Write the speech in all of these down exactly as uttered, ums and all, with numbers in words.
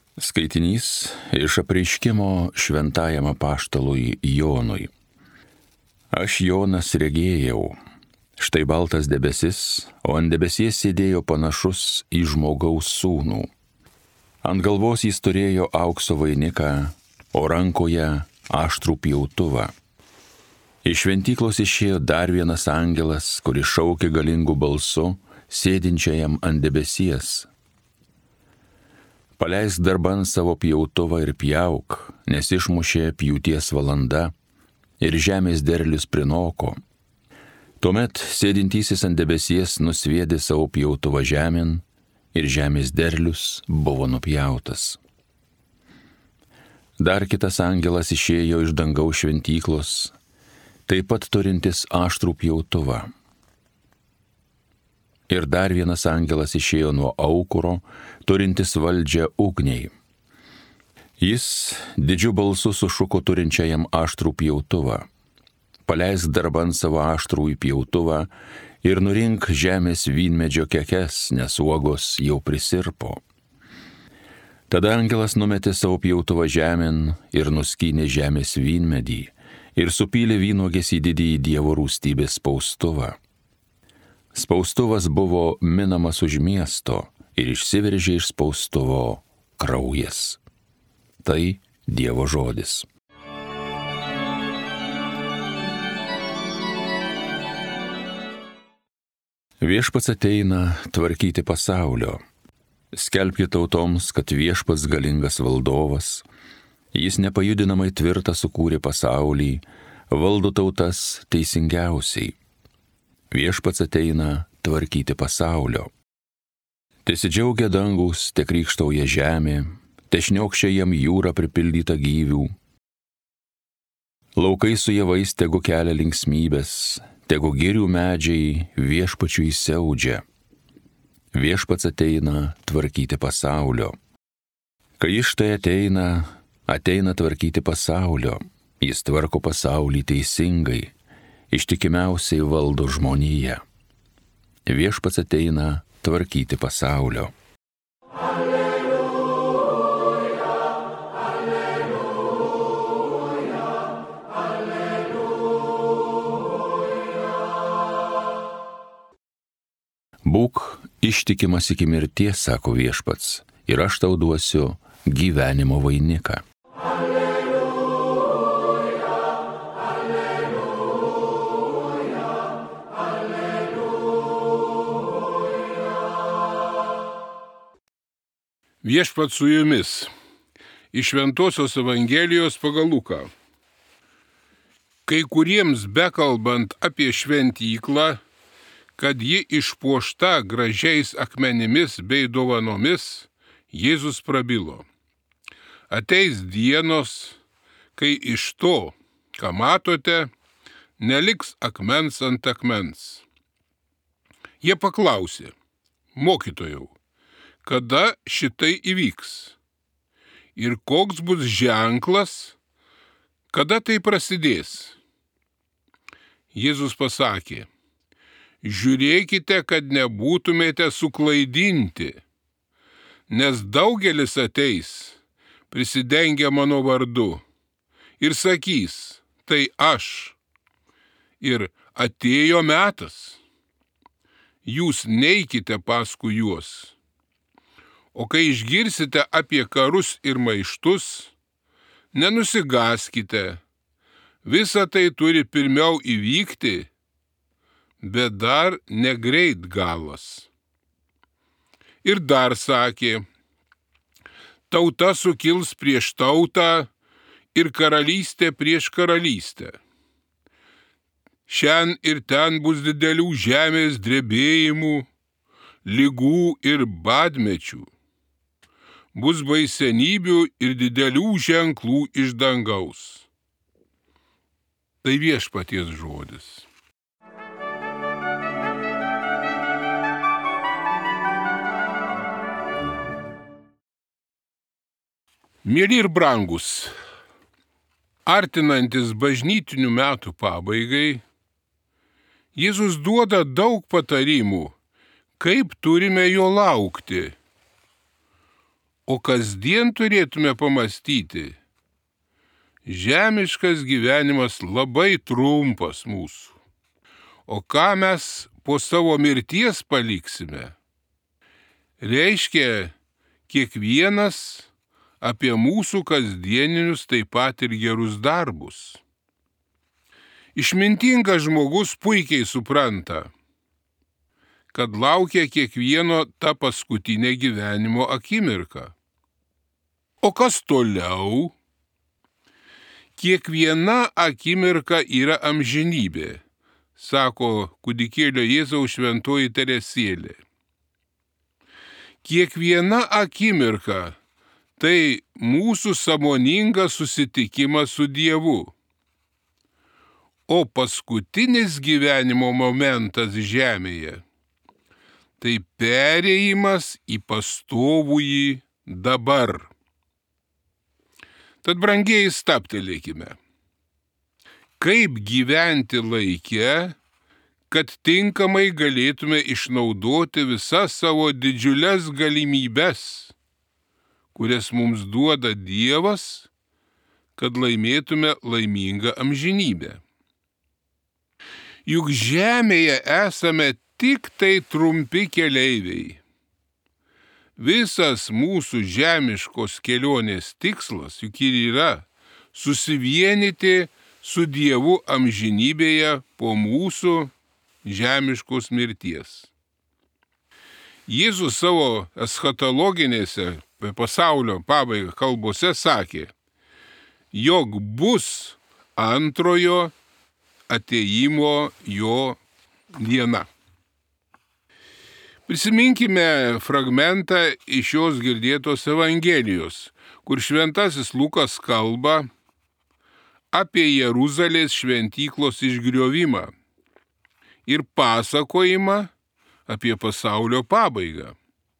Skaitinys iš apreiškimo šventajam apaštalui Jonui. Aš Jonas regėjau, štai baltas debesis, o ant debesies sėdėjo panašus į žmogaus sūnų. Ant galvos jis turėjo aukso vainiką, o rankoje aštrų pjautuvą. Iš šventyklos išėjo dar vienas angelas, kuris šaukė galingu balsu, sėdinčiajam ant debesies. Paleisk darban savo pjautuvą ir pjauk, nes išmušė pjūties valanda ir žemės derlius prinoko. Tuomet sėdintysis ant debesies nusviedė savo pjautuvą žemėn ir žemės derlius buvo nupjautas. Dar kitas angelas išėjo iš dangaus šventyklos, taip pat turintis aštrų pjautuvą. Ir dar vienas angelas išėjo nuo aukuro, turintis valdžią ugniai. Jis didžiu balsu sušuko turinčiajam aštrų pjautuvą. Paleisk darban savo aštrų į pjautuvą ir nurink žemės vynmedžio kekes, nes uogos jau prisirpo. Tada angelas numetė savo pjautuvą žemėn ir nuskynė žemės vynmedį ir supylė vynuogės į didįjį Dievo rūstybės spaustuvą. Spaustuvas buvo minamas už miesto ir išsiveržė iš spaustuvo kraujas. Tai Dievo žodis. Viešpats ateina tvarkyti pasaulio. Skelbkite tautoms, kad viešpats galingas valdovas. Jis nepajudinamai tvirtą sukūrė pasaulį, valdo tautas teisingiausiai. Viešpats ateina tvarkyti pasaulio. Tesidžiaugia dangus, te krykštauja žemė, te šniokščia jam jūra pripildyta gyvių. Laukai su javais tegu kelia linksmybės, tegu girių medžiai viešpačiui siaudžia. Viešpats ateina tvarkyti pasaulio. Kai jis štai ateina, ateina tvarkyti pasaulio, jis tvarko pasaulį teisingai. Ištikimiausiai valdo žmoniją. Viešpats ateina tvarkyti pasaulio. Alleluja, alleluja, alleluja. Būk ištikimas iki mirties, sako viešpats, ir aš tau duosiu gyvenimo vainiką. Viešpats su jumis. Iš Šventosios Evangelijos pagal Luką. Kai kuriems bekalbant apie šventyklą, kad ji išpuošta gražiais akmenimis bei dovanomis, Jėzus prabilo. Ateis dienos, kai iš to, ką matote, neliks akmens ant akmens. Jie paklausė: mokytojau, kada šitai įvyks? Ir koks bus ženklas, kada tai prasidės? Jėzus pasakė: žiūrėkite, kad nebūtumėte suklaidinti, nes daugelis ateis, prisidengę mano vardu, ir sakys: tai aš. Ir atėjo metas. Jūs neikite paskui juos. O kai išgirsite apie karus ir maištus, nenusigaskite. Visa tai turi pirmiau įvykti, bet dar negreit galas. Ir dar sakė: tauta sukils prieš tautą ir karalystė prieš karalystę. Šen ir ten bus didelių žemės drebėjimų, ligų ir badmečių. Bus baisenybių ir didelių ženklų iš dangaus. Tai viešpaties žodis. Mieli ir brangus, artinantis bažnytinių metų pabaigai, Jėzus duoda daug patarimų, kaip turime jo laukti. O kasdien turėtume pamastyti, žemiškas gyvenimas labai trumpas mūsų. O ką mes po savo mirties paliksime, reiškia kiekvienas apie mūsų kasdieninius taip pat ir gerus darbus. Išmintingas žmogus puikiai supranta, kad laukia kiekvieno ta paskutinė gyvenimo akimirka. O kas toliau? Kiekviena akimirka yra amžinybė, sako kūdikėlio Jėzaus šventoji Teresėlė. Kiekviena akimirka tai mūsų sąmoningas susitikimas su Dievu. O paskutinis gyvenimo momentas žemėje tai perėjimas į pastovųjį dabar. Tad brangieji, stabtelėkime. Kaip gyventi laike, kad tinkamai galėtume išnaudoti visas savo didžiules galimybes, kurias mums duoda Dievas, kad laimėtume laimingą amžinybę. Juk žemėje esame tik tai trumpi keleiviai. Visas mūsų žemiškos kelionės tikslas juk ir yra susivienyti su Dievu amžinybėje po mūsų žemiškos mirties. Jėzus savo eschatologinėse pasaulio pabaigą kalbose sakė, jog bus antrojo atėjimo jo diena. Prisiminkime fragmentą iš jos girdėtos Evangelijos, kur šventasis Lukas kalba apie Jeruzalės šventyklos išgriovimą ir pasakojimą apie pasaulio pabaigą.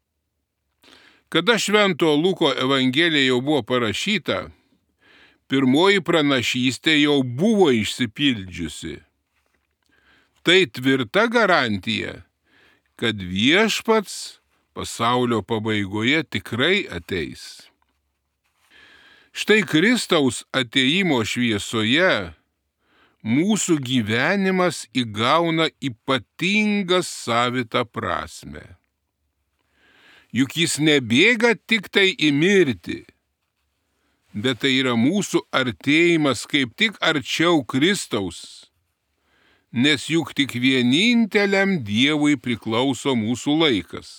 Kada švento Luko Evangelija jau buvo parašyta, pirmoji pranašystė jau buvo išsipildžiusi. Tai tvirta garantija, kad viešpats pasaulio pabaigoje tikrai ateis. Štai Kristaus atėjimo šviesoje mūsų gyvenimas įgauna ypatingą savitą prasmę. Juk jis nebėga tik tai į mirtį, bet tai yra mūsų artėjimas kaip tik arčiau Kristaus, nes juk tik vieninteliam Dievui priklauso mūsų laikas.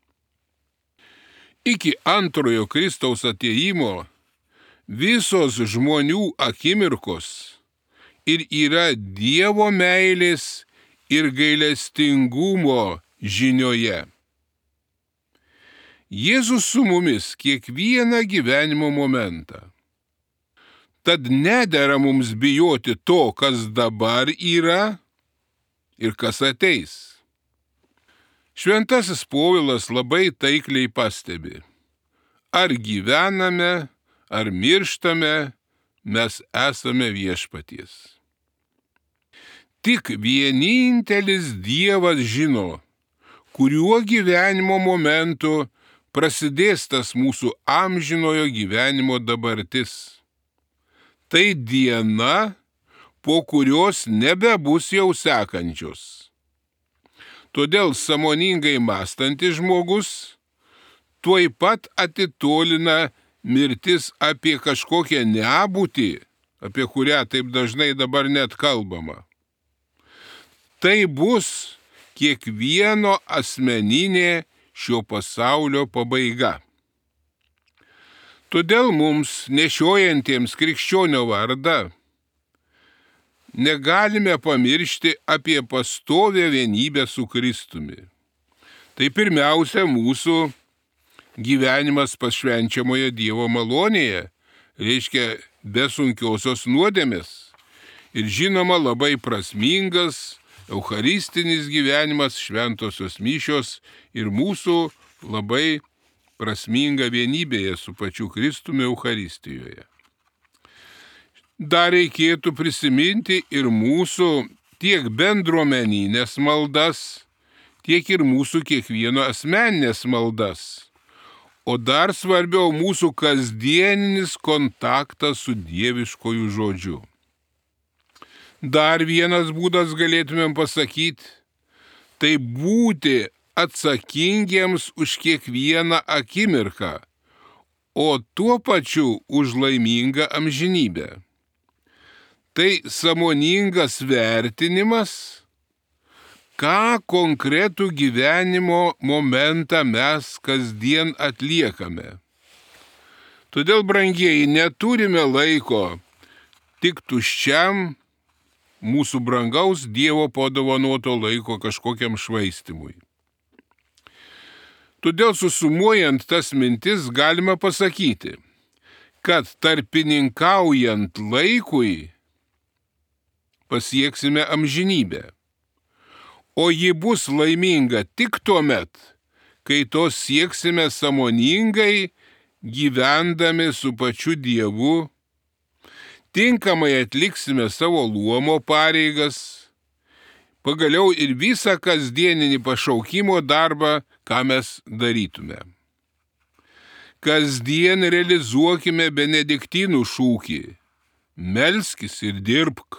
Iki antrojo Kristaus atėjimo visos žmonių akimirkos ir yra Dievo meilės ir gailestingumo žinioje. Jėzus su mumis kiekvieną gyvenimo momentą. Tad nedera mums bijoti to, kas dabar yra ir kas ateis. Šventasis Povilas labai taikliai pastebi, ar gyvename, ar mirštame, mes esame viešpaties. Tik vienintelis Dievas žino, kuriuo gyvenimo momentu prasidės tas mūsų amžinojo gyvenimo dabartis. Tai diena, po kurios nebebus jau sekančios. Todėl sąmoningai mąstantis žmogus tuoj pat atitolina mirtis apie kažkokią nebūtį, apie kurią taip dažnai dabar net kalbama. Tai bus kiekvieno asmeninė šio pasaulio pabaiga. Todėl mums, nešiojantiems krikščionio vardą, negalime pamiršti apie pastovę vienybę su Kristumi. Tai pirmiausia mūsų gyvenimas pašvenčiamoje Dievo malonėje, reiškia be sunkiosios nuodėmės. Ir žinoma labai prasmingas eucharistinis gyvenimas, šventosios mišios ir mūsų labai prasminga vienybėje su pačiu Kristumi Eucharistijoje. Dar reikėtų prisiminti ir mūsų tiek bendruomeninės maldas, tiek ir mūsų kiekvieno asmeninės maldas. o dar svarbiau mūsų kasdieninis kontaktas su dieviškoju žodžiu. Dar vienas būdas galėtumėm pasakyti, tai būti atsakingiems už kiekvieną akimirką, o tuo pačiu už laimingą amžinybę. Tai sąmoningas vertinimas, ką konkretų gyvenimo momentą mes kasdien atliekame. Todėl, brangieji, neturime laiko tik tuščiam mūsų brangaus Dievo padovanoto laiko kažkokiam švaistimui. Todėl susumuojant tas mintis galima pasakyti, kad tarpininkaujant laikui pasieksime amžinybę, o ji bus laiminga tik tuomet, kai to sieksime sąmoningai gyvendami su pačiu Dievu, tinkamai atliksime savo luomo pareigas, pagaliau ir visą kasdieninį pašaukimo darbą, ką mes darytume. Kasdien realizuokime benediktinų šūkį – melskis ir dirbk.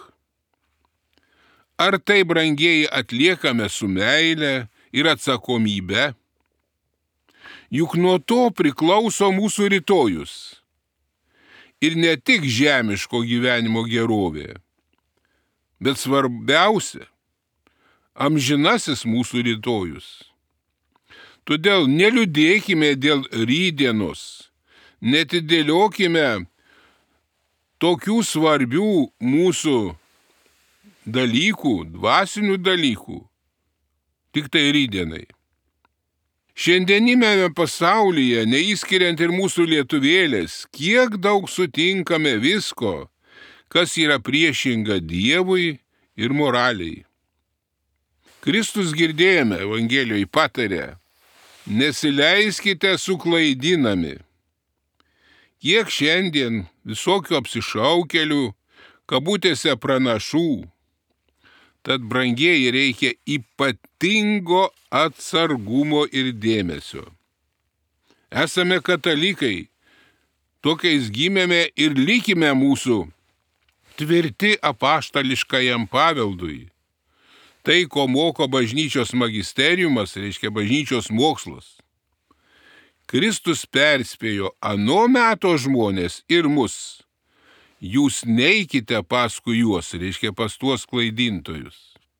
Ar tai, brangieji, atliekame su meile ir atsakomybe? Juk nuo to priklauso mūsų rytojus. Ir ne tik žemiško gyvenimo gerovė, bet svarbiausia – amžinasis mūsų rytojus. Todėl neliūdėkime dėl rytdienos, netidėliokime tokių svarbių mūsų dalykų, dvasinių dalykų, tik tai rytdienai. Šiandieninėme pasaulyje, neįskiriant ir mūsų lietuvėlės, kiek daug sutinkame visko, kas yra priešinga Dievui ir moraliai. Kristus, girdėjome, Evangelijoje patarė, nesileiskite suklaidinami. Kiek šiandien visokių apsišaukėlių, kabutėse pranašų. Tad, brangieji, reikia ypatingo atsargumo ir dėmesio. Esame katalikai, tokiais gimėme ir likime mūsų tvirti apaštališkajam paveldui. Tai, ko moko bažnyčios magisteriumas, reiškia bažnyčios mokslas. Kristus perspėjo ano meto žmonės ir mus. Jūs neikite paskui juos, reiškia pas tuos klaidintojus.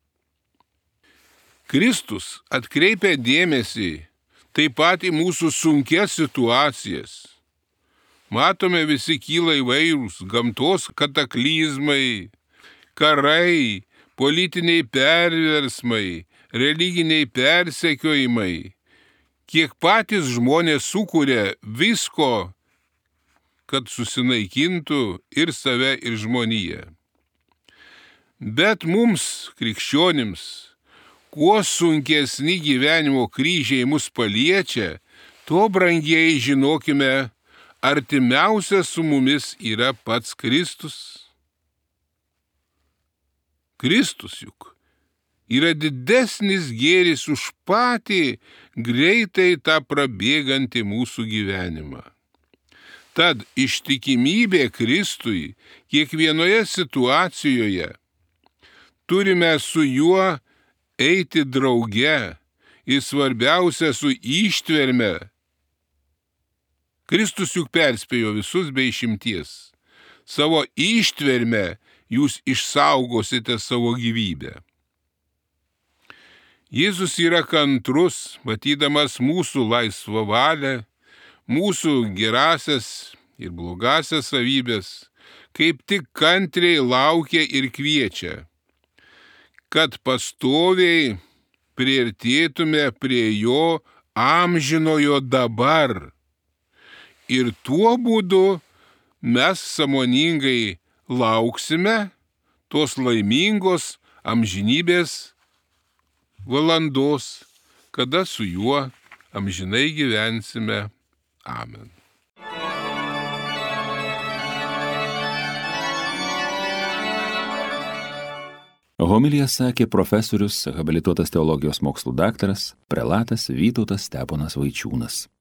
Kristus atkreipia dėmesį taip pat į mūsų sunkias situacijas. Matome, visi kyla įvairūs gamtos kataklizmai, karai, politiniai perversmai, religiniai persekiojimai. Kiek patys žmonės sukuria visko, kad susinaikintų ir save, ir žmoniją. Bet mums, krikščionims, kuo sunkesni gyvenimo kryžiai mus paliečia, tuo, brangieji, žinokime, artimiausias su mumis yra pats Kristus. Kristus juk yra didesnis gėris už patį greitai tą prabėgantį mūsų gyvenimą. Tad ištikimybė Kristui kiekvienoje situacijoje turime su juo eiti drauge ir svarbiausia su ištverme. Kristus juk perspėjo visus be išimties. Savo ištverme jūs išsaugosite savo gyvybę. Jėzus yra kantrus, matydamas mūsų laisvą valią, mūsų gerasias ir blogasias savybės, kaip tik kantriai laukia ir kviečia, kad pastoviai priartėtume prie jo amžinojo dabar. Ir tuo būdu mes sąmoningai lauksime tos laimingos amžinybės valandos, kada su juo amžinai gyvensime. Amen. Homiliją sakė profesorius, habilituotas teologijos mokslų daktaras, prelatas Vytautas Steponas Vaičiūnas.